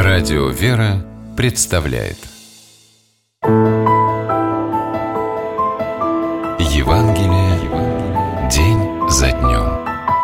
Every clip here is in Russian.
Радио «Вера» представляет Евангелие день за днем.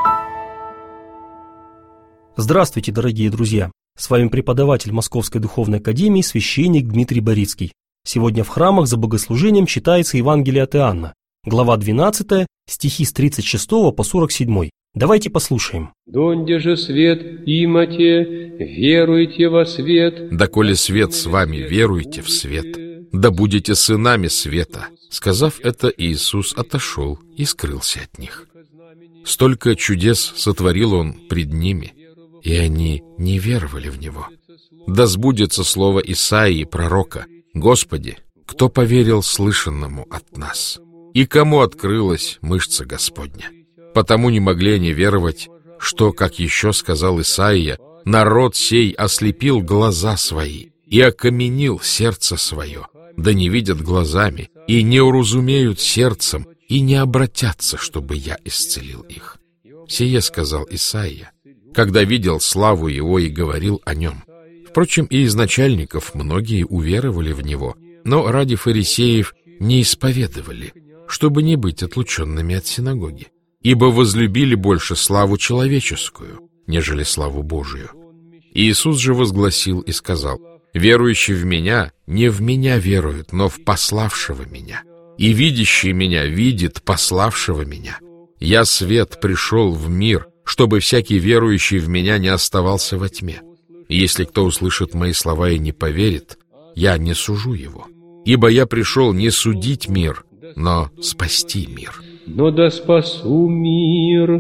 Здравствуйте, дорогие друзья! С вами преподаватель Московской Духовной Академии, священник Дмитрий Борицкий. Сегодня в храмах за богослужением читается Евангелие от Иоанна, глава 12, стихи с 36 по 47. Давайте послушаем. «Донде же свет имате, веруйте во свет». «Доколе свет с вами, веруйте в свет, да будете сынами света». Сказав это, Иисус отошел и скрылся от них. Столько чудес сотворил Он пред ними, и они не веровали в Него. Да сбудется слово Исаии, пророка: «Господи, кто поверил слышанному от нас? И кому открылась мышца Господня?» Потому не могли они веровать, что, как еще сказал Исаия, «Народ сей ослепил глаза свои и окаменил сердце свое, да не видят глазами, и не уразумеют сердцем, и не обратятся, чтобы я исцелил их». Сие сказал Исаия, когда видел славу его и говорил о нем. Впрочем, и из начальников многие уверовали в него, но ради фарисеев не исповедовали, чтобы не быть отлученными от синагоги, ибо возлюбили больше славу человеческую, нежели славу Божию. Иисус же возгласил и сказал: «Верующий в Меня не в Меня верует, но в пославшего Меня. И видящий Меня видит пославшего Меня. Я свет пришел в мир, чтобы всякий верующий в Меня не оставался во тьме. И если кто услышит Мои слова и не поверит, я не сужу его. Ибо я пришел не судить мир, но спасти мир». «Но да спасу мир».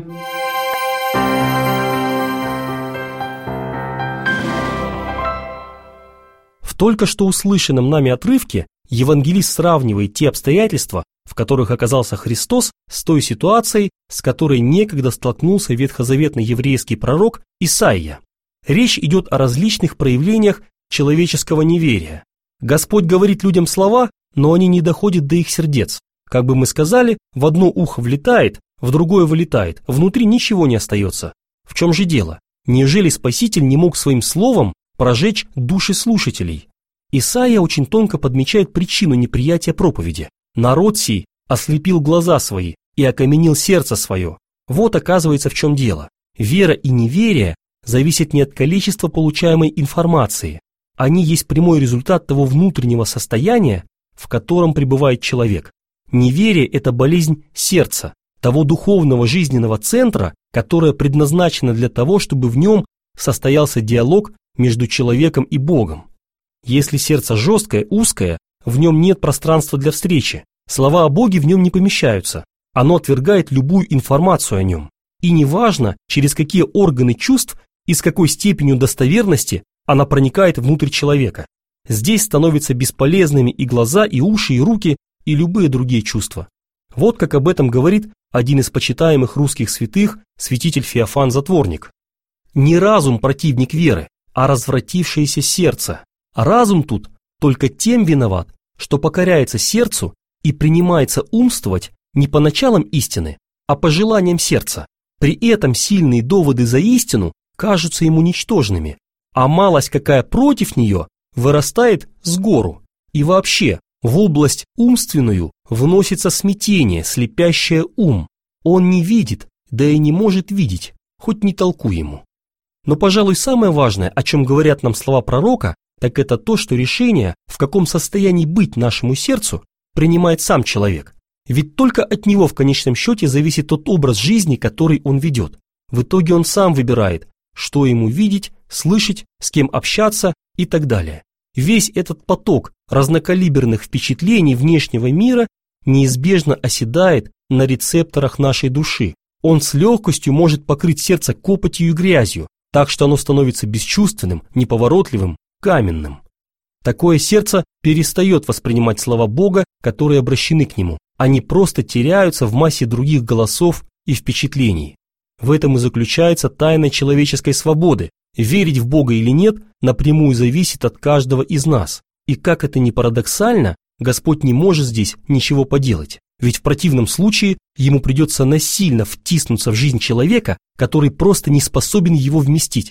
В только что услышанном нами отрывке евангелист сравнивает те обстоятельства, в которых оказался Христос, с той ситуацией, с которой некогда столкнулся ветхозаветный еврейский пророк Исаия. Речь идет о различных проявлениях человеческого неверия. Господь говорит людям слова, но они не доходят до их сердец. Как бы мы сказали, в одно ухо влетает, в другое вылетает, внутри ничего не остается. В чем же дело? Неужели Спаситель не мог своим словом прожечь души слушателей? Исаия очень тонко подмечает причину неприятия проповеди. «Народ сей ослепил глаза свои и окаменил сердце свое». Вот оказывается, в чем дело. Вера и неверие зависят не от количества получаемой информации. Они есть прямой результат того внутреннего состояния, в котором пребывает человек. Неверие – это болезнь сердца, того духовного жизненного центра, которое предназначено для того, чтобы в нем состоялся диалог между человеком и Богом. Если сердце жесткое, узкое, в нем нет пространства для встречи, слова о Боге в нем не помещаются, оно отвергает любую информацию о нем. И неважно, через какие органы чувств и с какой степенью достоверности она проникает внутрь человека. Здесь становятся бесполезными и глаза, и уши, и руки, и любые другие чувства. Вот как об этом говорит один из почитаемых русских святых, святитель Феофан Затворник. Не разум противник веры, а развратившееся сердце. Разум тут только тем виноват, что покоряется сердцу и принимается умствовать не по началам истины, а по желаниям сердца. При этом сильные доводы за истину кажутся ему ничтожными, а малость какая против нее вырастает с гору. И вообще, в область умственную вносится смятение, слепящее ум. Он не видит, да и не может видеть, хоть не толкуй ему. Но, пожалуй, самое важное, о чем говорят нам слова пророка, так это то, что решение, в каком состоянии быть нашему сердцу, принимает сам человек. Ведь только от него в конечном счете зависит тот образ жизни, который он ведет. В итоге он сам выбирает, что ему видеть, слышать, с кем общаться и так далее. Весь этот поток разнокалиберных впечатлений внешнего мира неизбежно оседает на рецепторах нашей души. Он с легкостью может покрыть сердце копотью и грязью, так что оно становится бесчувственным, неповоротливым, каменным. Такое сердце перестает воспринимать слова Бога, которые обращены к нему. Они просто теряются в массе других голосов и впечатлений. В этом и заключается тайна человеческой свободы. Верить в Бога или нет напрямую зависит от каждого из нас. И как это ни парадоксально, Господь не может здесь ничего поделать. Ведь в противном случае ему придется насильно втиснуться в жизнь человека, который просто не способен его вместить.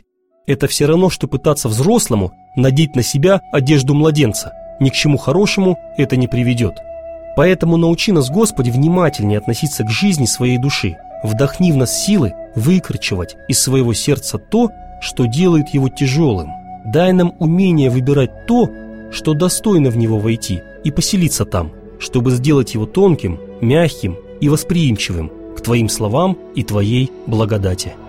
Это все равно, что пытаться взрослому надеть на себя одежду младенца. Ни к чему хорошему это не приведет. Поэтому научи нас, Господи, внимательнее относиться к жизни своей души. Вдохни в нас силы выкручивать из своего сердца то, что делает его тяжелым. Дай нам умение выбирать то, что достойно в него войти, и поселиться там, чтобы сделать его тонким, мягким и восприимчивым к Твоим словам и Твоей благодати.